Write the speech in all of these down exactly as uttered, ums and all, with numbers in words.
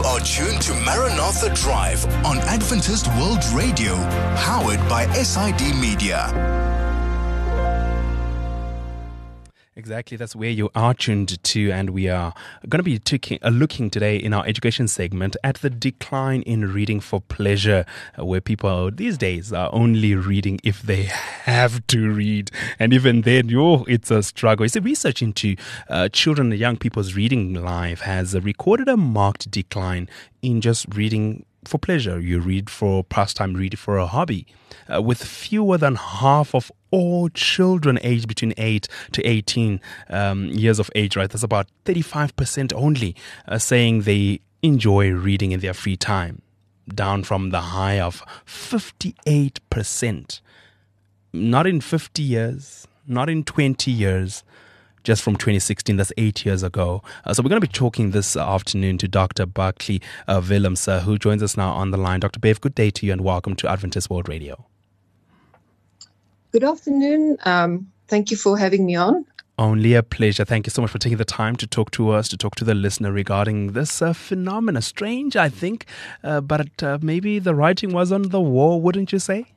are tuned to Maranatha Drive on Adventist World Radio, powered by S I D Media. Exactly, that's where you are tuned to, and we are going to be taking, uh, looking today in our education segment at the decline in reading for pleasure, uh, where people these days are only reading if they have to read, and even then, yo, it's a struggle. It's a research into uh, children and young people's reading life has uh, recorded a marked decline in just reading for pleasure. You read for pastime, read for a hobby, uh, with fewer than half of all children aged between eight to eighteen um, years of age, right? That's about thirty-five percent only uh, saying they enjoy reading in their free time, down from the high of fifty-eight percent. Not in fifty years, not in twenty years, just from twenty sixteen, that's eight years ago. Uh, so we're going to be talking this afternoon to Doctor Barkley uh, Willems, uh, who joins us now on the line. Doctor Bev, good day to you and welcome to Adventist World Radio. Good afternoon. Um, thank you for having me on. Only a pleasure. Thank you so much for taking the time to talk to us, to talk to the listener regarding this uh, phenomena. Strange, I think, uh, but uh, maybe the writing was on the wall, wouldn't you say?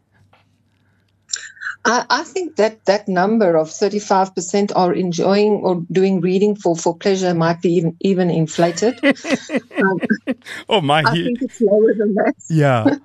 I, I think that that number of thirty-five percent are enjoying or doing reading for, for pleasure might be even, even inflated. um, oh, my. I think it's lower than that. Yeah.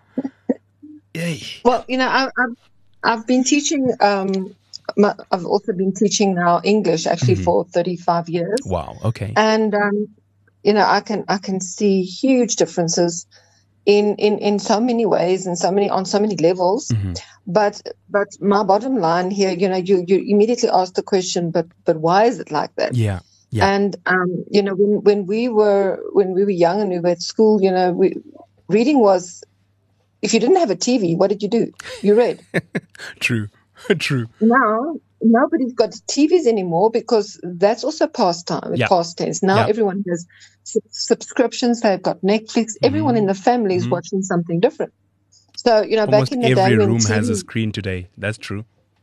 Yay. Well, you know, I, I've, I've been teaching, um, my, I've also been teaching now English actually mm-hmm. for thirty-five years. Wow, okay. And, um, you know, I can I can see huge differences in, in, in so many ways and so many on so many levels. Mm-hmm. But but my bottom line here, you know, you, you immediately ask the question, but but why is it like that? Yeah. Yeah. And um, you know, when, when we were when we were young and we were at school, you know, we, reading was, if you didn't have a T V, what did you do? You read. True. True. Now nobody's got T Vs anymore because that's also pastime, yep. past tense. Now yep. everyone has su- subscriptions. They've got Netflix. Mm-hmm. Everyone in the family is mm-hmm. watching something different. So, you know, almost back in the every day, room T V, has a screen today. That's true.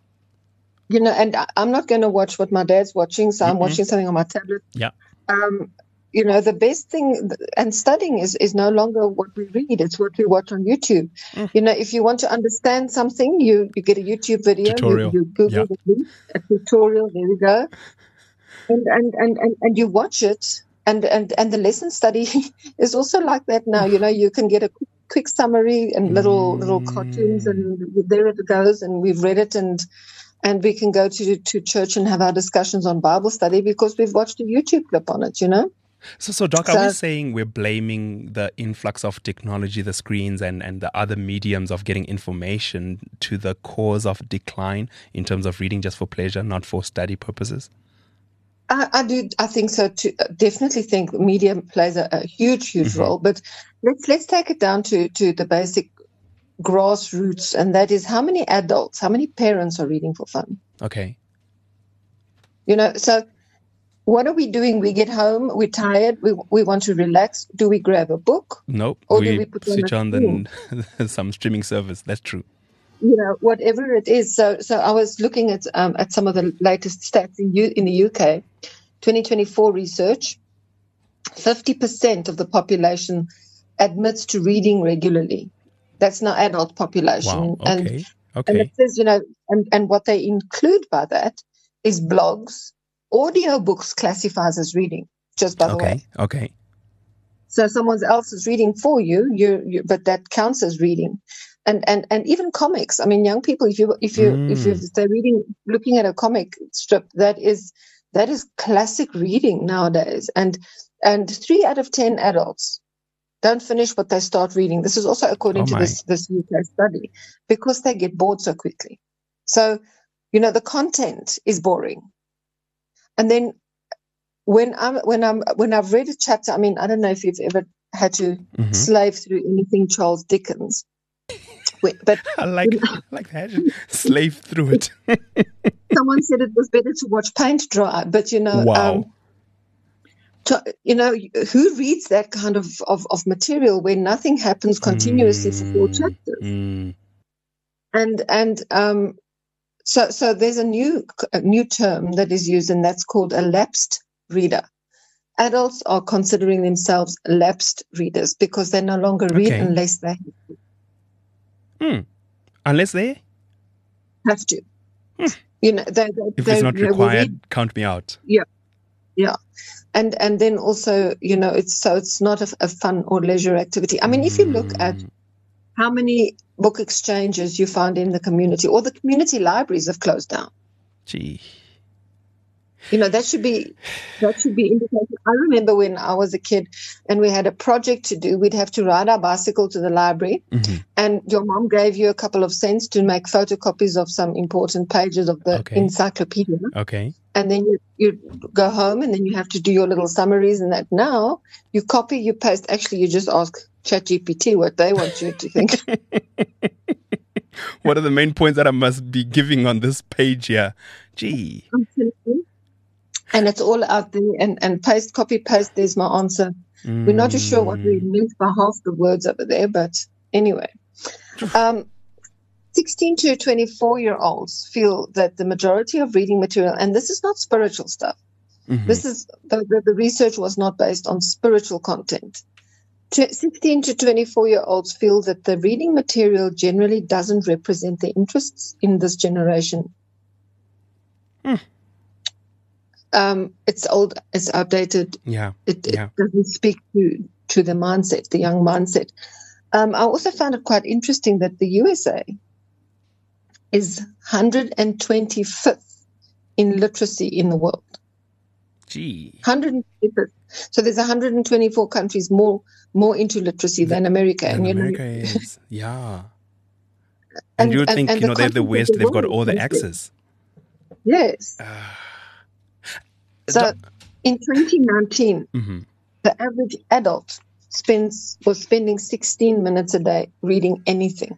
You know, and I, I'm not going to watch what my dad's watching, so mm-hmm. I'm watching something on my tablet. Yeah. Um, you know, the best thing, and studying is, is no longer what we read, it's what we watch on YouTube. Mm. You know, if you want to understand something, you, you get a YouTube video, tutorial. You, you Google yeah. the a tutorial, there we go. And, and, and, and, and you watch it, and, and, and the lesson study is also like that now. You know, you can get a quick, quick summary and little mm. little cartoons, and there it goes, and we've read it, and and we can go to, to church and have our discussions on Bible study because we've watched a YouTube clip on it, you know? So, so Doc, so, are we saying we're blaming the influx of technology, the screens, and, and the other mediums of getting information to the cause of decline in terms of reading just for pleasure, not for study purposes? I, I do. I think so too. Definitely think media plays a, a huge, huge mm-hmm. role. But let's let's take it down to, to the basic grassroots, and that is how many adults, how many parents are reading for fun? Okay. You know, so what are we doing? We get home, we're tired, we we want to relax. Do we grab a book? Nope. Or we, do we put switch on, on the, some streaming service. That's true. You know, whatever it is. So, so I was looking at um, at some of the latest stats in U, in the U K, twenty twenty-four research. Fifty percent of the population admits to reading regularly. That's now adult population. Wow. Okay. And, okay. and it says, you know, and, and what they include by that is blogs. Audio books classifies as reading, just by the okay. way. Okay. So someone else is reading for you, you, you, but that counts as reading. And and and even comics. I mean, young people, if you if you mm. if you if they're reading, looking at a comic strip, that is that is classic reading nowadays. And and three out of ten adults don't finish what they start reading. This is also according oh to this this U K study, because they get bored so quickly. So, you know, the content is boring. And then when I'm when I'm when I've read a chapter, I mean, I don't know if you've ever had to mm-hmm. slave through anything Charles Dickens. But I like you know, like that. Slave through it. Someone said it was better to watch paint dry, but you know, wow. um, to, you know, who reads that kind of, of, of material where nothing happens continuously mm, for four chapters? Mm. And and um, so so there's a new a new term that is used, and that's called a lapsed reader. adults are considering themselves lapsed readers because they no longer read Okay. unless they Hmm. Unless they, have to. You know, they, they, if they, it's not they will required, read. count me out. Yeah, yeah. And and then also, you know, it's so it's not a, a fun or leisure activity. I mean, if you look at Mm. how many book exchanges you find in the community, or the community libraries have closed down. Gee. You know, that should be that should be indicated. I remember when I was a kid and we had a project to do, we'd have to ride our bicycle to the library, Mhm. and your mom gave you a couple of cents to make photocopies of some important pages of the Okay. encyclopedia. Okay. And then you, you go home and then you have to do your little summaries and that. Now you copy, you paste. Actually, you just ask ChatGPT what they want you to think. What are the main points that I must be giving on this page here? Gee. And it's all out there, and, and paste, copy, paste, there's my answer. We're not too sure what we Mm. meant by half the words over there, but anyway. Um, sixteen to twenty-four year olds feel that the majority of reading material, and this is not spiritual stuff, Mhm. this is the, the, the research was not based on spiritual content. T- sixteen to twenty-four year olds feel that the reading material generally doesn't represent their interests in this generation. Hmm. Um, it's old, it's outdated. Yeah. It, Yeah. it doesn't speak to, to the mindset, the young mindset. Um, I also found it quite interesting that the U S A is one hundred twenty-fifth in literacy in the world. Gee. one hundred twenty-fifth. So there's one hundred twenty-four countries more more into literacy than America. And and you America know, is. Yeah. And, And- you would and- think, and you the know, they're the content of West, the they've got world all the is there. access. yes. Ah. So in twenty nineteen, hmm the average adult spends was spending sixteen minutes a day reading anything.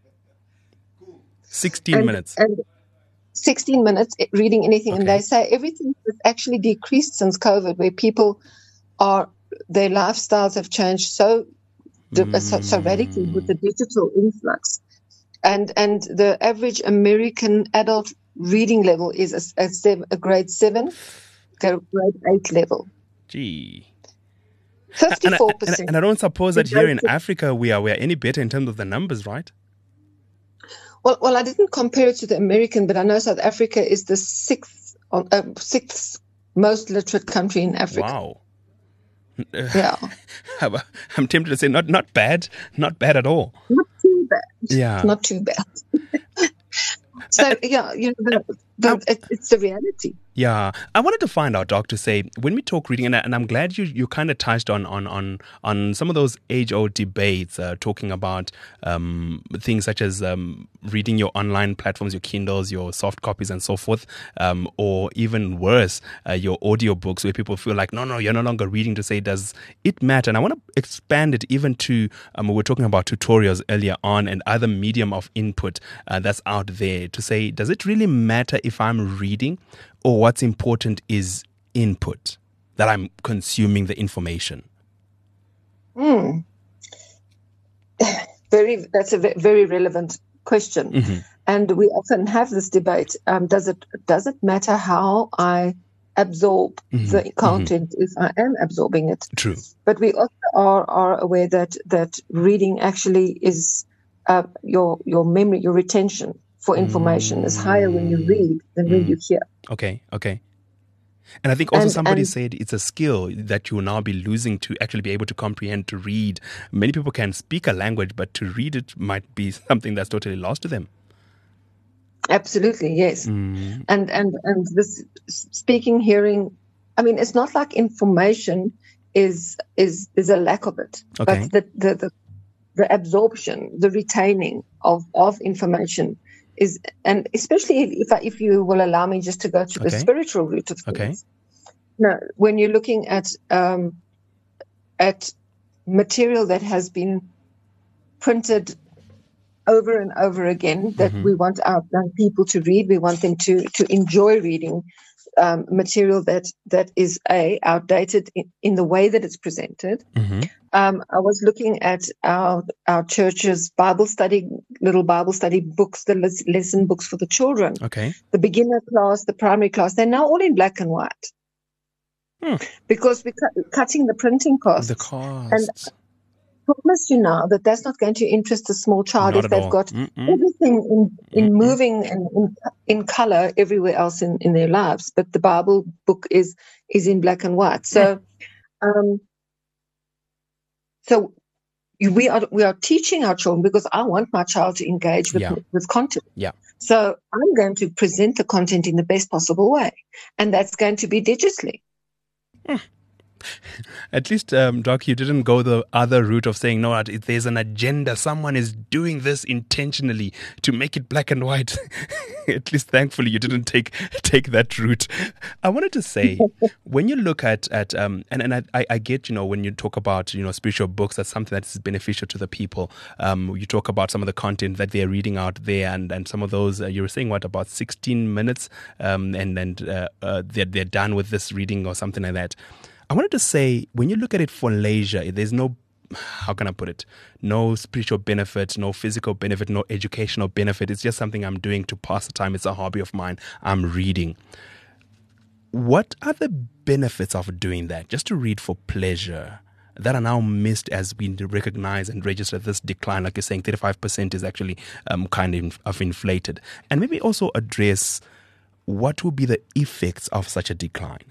sixteen and, minutes. And sixteen minutes reading anything. And Okay. they say everything has actually decreased since COVID, where people are, their lifestyles have changed so, so, so radically with the digital influx. And, and the average American adult reading level is a, a, seven, a grade seven, a grade eight level. Gee. And I, fifty-four and, I, percent. and I don't suppose that here in Basic- Africa we are we are any better in terms of the numbers, right? Well, well, I didn't compare it to the American, but I know South Africa is the sixth, uh, sixth most literate country in Africa. Wow. Yeah, I'm tempted to say not not bad, not bad at all. not too bad. Yeah. Not too bad. So yeah, you know, the, the, it, it's the reality. Yeah, I wanted to find out, Doc, to say when we talk reading, and, I, and I'm glad you, you kind of touched on on on on some of those age-old debates, uh, talking about um, things such as um, reading your online platforms, your Kindles, your soft copies, and so forth, um, or even worse, uh, your audiobooks, where people feel like, no, no, you're no longer reading. To say, does it matter? And I want to expand it even to um, we were talking about tutorials earlier on and other medium of input uh, that's out there. To say, does it really matter if I'm reading? Or what's important is input, that I'm consuming the information? Hmm. Very, that's a ve- very relevant question, Mm-hmm. and we often have this debate. Um, does it does it matter how I absorb Mhm, the content if I am absorbing it? True. But we also are, are aware that that reading actually is uh, your your memory, your retention for information is higher when you read than when Mm. you hear. Okay, okay. And I think also And- somebody and- said it's a skill that you will now be losing to actually be able to comprehend, to read. Many people can speak a language, but to read it might be something that's totally lost to them. Absolutely, yes. Mm. And and and this speaking, hearing, I mean, it's not like information is is is a lack of it, Okay. but the the, the the absorption, the retaining of of information is, and especially if I, if you will allow me just to go to the Okay. spiritual root of things. Okay. Now, when you're looking at um, at material that has been printed over and over again, that Mhm. we want our young people to read, we want them to to enjoy reading um, material that that is a outdated in, in the way that it's presented. hmm Um, I was looking at our our church's Bible study, little Bible study books, the les- lesson books for the children, Okay. the beginner class, the primary class. They're now all in black and white. Hmm. because we're cu- cutting the printing costs. The costs. And I promise you now that that's not going to interest a small child Not if at they've all. got Mm-mm. everything in, in Mm-mm. moving and in, in color everywhere else in, in their lives. But the Bible book is is in black and white. So, um, so we are we are teaching our children, because I want my child to engage with Yeah. with content. Yeah. So I'm going to present the content in the best possible way, and that's going to be digitally. At least, um, Doc, you didn't go the other route of saying, no, if there's an agenda, someone is doing this intentionally to make it black and white. At least, thankfully, you didn't take take that route. I wanted to say, when you look at, at um, and, and I, I get, you know, when you talk about, you know, spiritual books, that's something that's beneficial to the people. Um, you talk about some of the content that they're reading out there, and, and some of those, uh, you were saying, what, about sixteen minutes, um, and, and uh, uh, they're, they're done with this reading or something like that. I wanted to say, when you look at it for leisure, there's no, how can I put it, no spiritual benefit, no physical benefit, no educational benefit. It's just something I'm doing to pass the time. It's a hobby of mine. I'm reading. What are the benefits of doing that, just to read for pleasure, that are now missed as we recognize and register this decline? Like you're saying, thirty-five percent is actually um, kind of, of inflated. And maybe also address what will be the effects of such a decline.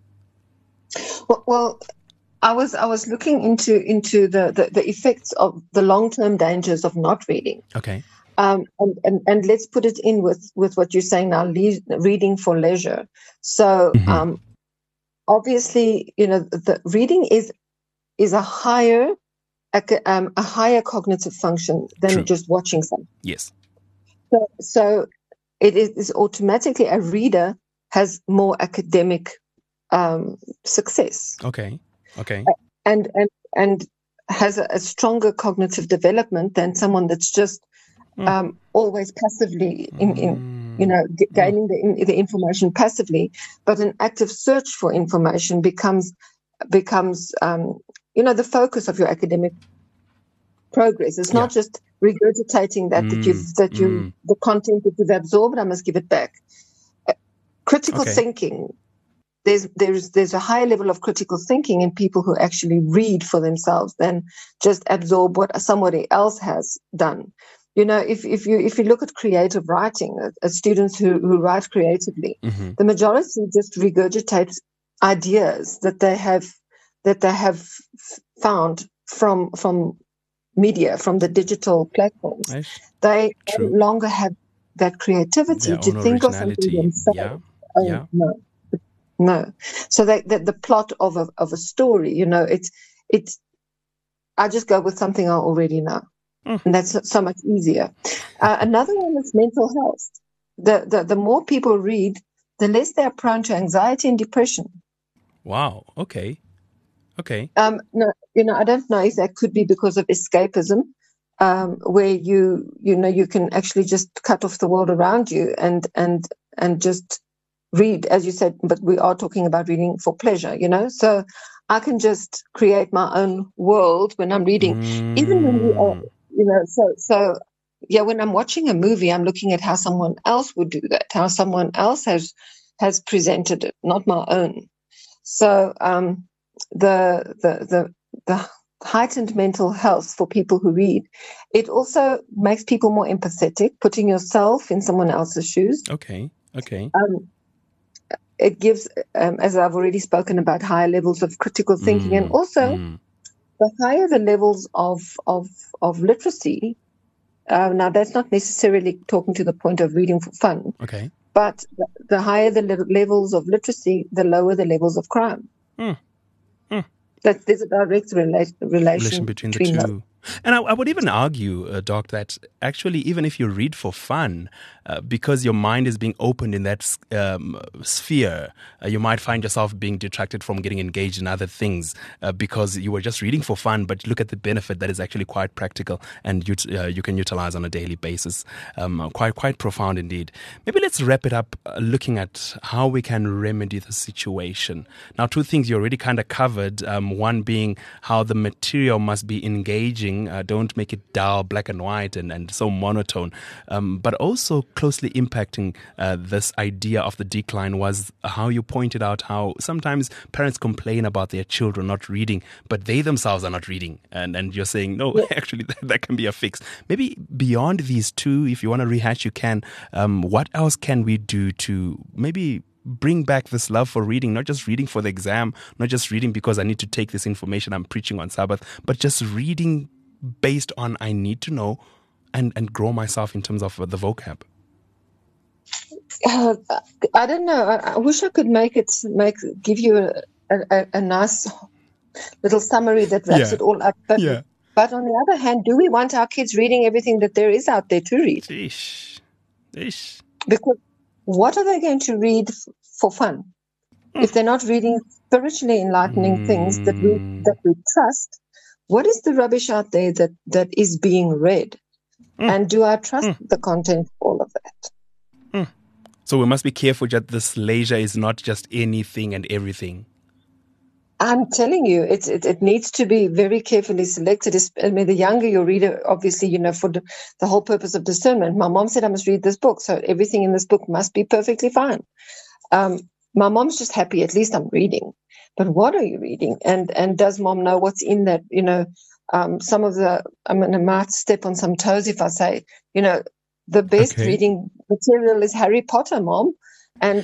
Well, well, I was I was looking into into the, the, the effects of the long term dangers of not reading. Okay. Um, and, and and let's put it in with, with what you're saying now, le- reading for leisure. So Mm-hmm. um, obviously, you know, the reading is is a higher a, um, a higher cognitive function than True. just watching something. Yes. So, so it is automatically a reader has more academic um, success. Okay. Okay. and and and has a, a stronger cognitive development than someone that's just Mm. um, always passively in, in you know g- gaining the, in, the information passively. But an active search for information becomes becomes um, you know the focus of your academic progress. It's not Yeah. just regurgitating that that you've that you Mm. the content that you've absorbed. I must give it back. Uh, critical Okay. thinking. There's there's there's a higher level of critical thinking in people who actually read for themselves than just absorb what somebody else has done. You know, if if you if you look at creative writing, uh, uh, students who, who write creatively, Mm-hmm. the majority just regurgitate ideas that they have that they have f- found from from media, from the digital platforms. Nice. They True. no longer have that creativity Their to own think of something originality. themselves. Yeah. Oh, Yeah. no. No, so that, that the plot of a of a story, you know, it's it's. I just go with something I already know, Mm. and that's so much easier. Uh, another one is mental health. The, the the more people read, the less they are prone to anxiety and depression. Wow. Okay. Okay. Um, no, you know, I don't know if that could be because of escapism, um, where you you know you can actually just cut off the world around you and and and just read, as you said, but we are talking about reading for pleasure, you know. So I can just create my own world when I'm reading, Mm. even when we are, you know. So so yeah, when I'm watching a movie, I'm looking at how someone else would do that, how someone else has has presented it, not my own. So um, the the the the heightened mental health for people who read, it also makes people more empathetic, putting yourself in someone else's shoes. Okay. Okay. Um, it gives, um, as I've already spoken about, higher levels of critical thinking, and Mm. also Mm. the higher the levels of of of literacy. Uh, now, that's not necessarily talking to the point of reading for fun, Okay. but the, the higher the le- levels of literacy, the lower the levels of crime. Mm. Mm. That there's a direct rela- relation, Relation between the between two. those. And I, I would even argue, uh, Doc, that actually, even if you read for fun, uh, because your mind is being opened in that um, sphere, uh, you might find yourself being detracted from getting engaged in other things uh, because you were just reading for fun. But look at the benefit that is actually quite practical and you, uh, you can utilize on a daily basis. Um, quite quite profound indeed. Maybe let's wrap it up uh, looking at how we can remedy the situation. Now, two things you already kind of covered. Um, one being how the material must be engaging reading. Uh, don't make it dull, black and white, and, and so monotone. Um, but also closely impacting uh, this idea of the decline was how you pointed out how sometimes parents complain about their children not reading, but they themselves are not reading. And, and you're saying, no, yeah. actually, that, that can be a fix. Maybe beyond these two, if you want to rehash, you can. Um, what else can we do to maybe bring back this love for reading, not just reading for the exam, not just reading because I need to take this information I'm preaching on Sabbath, but just reading based on I need to know and, and grow myself in terms of the vocab? Uh, I don't know. I, I wish I could make it, make give you a, a, a nice little summary that wraps yeah. it all up. But, yeah. but on the other hand, do we want our kids reading everything that there is out there to read? Ish. Ish. Because what are they going to read f- for fun mm. if they're not reading spiritually enlightening mm. things that we that we trust? What is the rubbish out there that, that is being read? Mm. And do I trust mm. the content of all of that? Mm. So we must be careful that this leisure is not just anything and everything. I'm telling you, it, it it needs to be very carefully selected. I mean, the younger your reader, obviously, you know, for the, the whole purpose of discernment. My mom said I must read this book, so everything in this book must be perfectly fine. Um, my mom's just happy, at least I'm reading. But what are you reading? And and does mom know what's in that? You know, um, some of the, I mean, I might step on some toes if I say, you know, the best okay. reading material is Harry Potter, mom. And,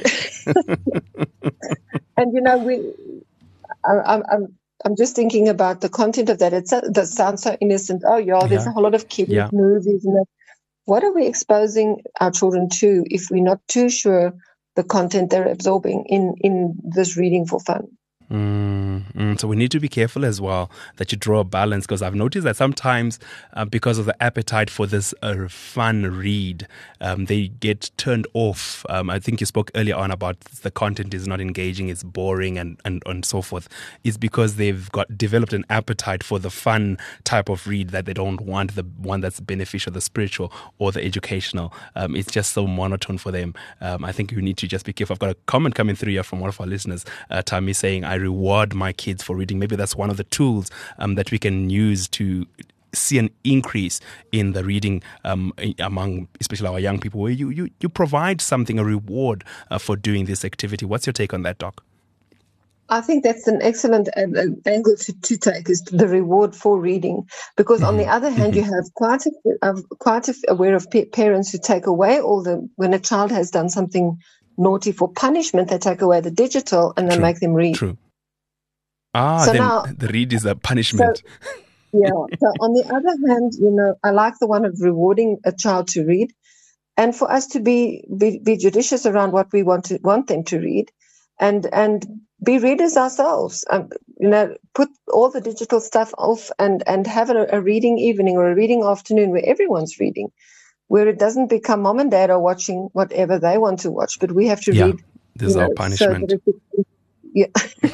and you know, we... I'm, I'm, I'm just thinking about the content of that. It that sounds so innocent. Oh, yeah, there's yeah. a whole lot of kids yeah. movies. And that. What are we exposing our children to if we're not too sure the content they're absorbing in, in this reading for fun? Mm, mm, so we need to be careful as well that you draw a balance, because I've noticed that sometimes uh, because of the appetite for this uh, fun read, um, they get turned off. Um, I think you spoke earlier on about the content is not engaging, it's boring and, and, and so forth. It's because they've got developed an appetite for the fun type of read that they don't want the one that's beneficial, the spiritual or the educational. Um, it's just so monotone for them. Um, I think you need to just be careful. I've got a comment coming through here from one of our listeners, uh, Tammy, saying, I reward my kids for reading. Maybe that's one of the tools um, that we can use to see an increase in the reading um, among especially our young people, where you, you, you provide something, a reward uh, for doing this activity. What's your take on that, Doc? I think that's an excellent uh, angle to, to take, is the reward for reading. Because mm-hmm. on the other hand, mm-hmm. you have quite a, uh, quite a, aware of pa- parents who take away all the, when a child has done something naughty for punishment, they take away the digital and they True. make them read. True. Ah, so then now, the read is a punishment. So, yeah. So on the other hand, you know, I like the one of rewarding a child to read, and for us to be be, be judicious around what we want to want them to read, and and be readers ourselves. Um, you know, put all the digital stuff off and and have a, a reading evening or a reading afternoon where everyone's reading, where it doesn't become mom and dad are watching whatever they want to watch, but we have to yeah, read. This is know, our punishment. So it, yeah.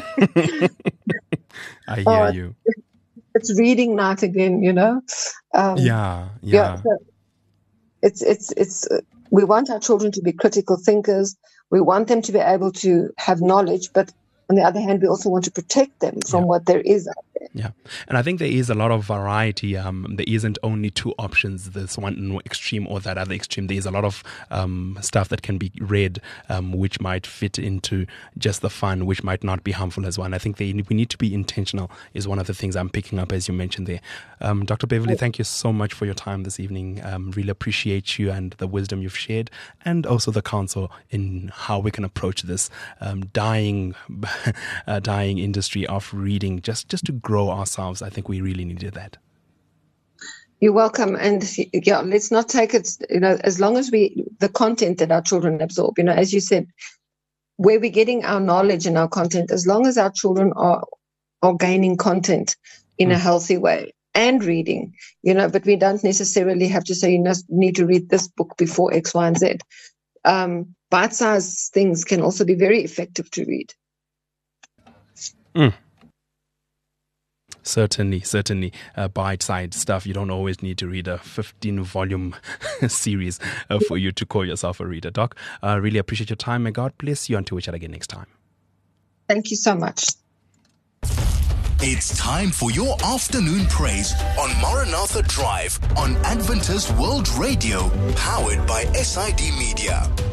I hear oh, you. It's reading night again, you know. Um, yeah, yeah. yeah so it's it's it's. Uh, we want our children to be critical thinkers. We want them to be able to have knowledge, but on the other hand, we also want to protect them from yeah. what there is out there. Yeah. And I think there is a lot of variety. Um, there isn't only two options, this one extreme or that other extreme. There is a lot of um, stuff that can be read, um, which might fit into just the fun, which might not be harmful as well. And I think they, we need to be intentional is one of the things I'm picking up, as you mentioned there. Um, Doctor Beverly, thank you so much for your time this evening. Um, really appreciate you and the wisdom you've shared, and also the counsel in how we can approach this um, dying uh, dying industry of reading, just, just to grow ourselves. I think we really needed that. You're welcome. And yeah, let's not take it, you know, as long as we, the content that our children absorb, you know, as you said, where we're getting our knowledge and our content, as long as our children are, are gaining content in mm. a healthy way and reading, you know, but we don't necessarily have to say, you know, need to read this book before X, Y, and Z. Um, bite-sized things can also be very effective to read. Mm. Certainly, certainly. Uh, bite-sized stuff. You don't always need to read a fifteen-volume series uh, for you to call yourself a reader. Doc, I uh, really appreciate your time. May God bless you until we chat again next time. Thank you so much. It's time for your afternoon praise on Maranatha Drive on Adventist World Radio, powered by S I D Media.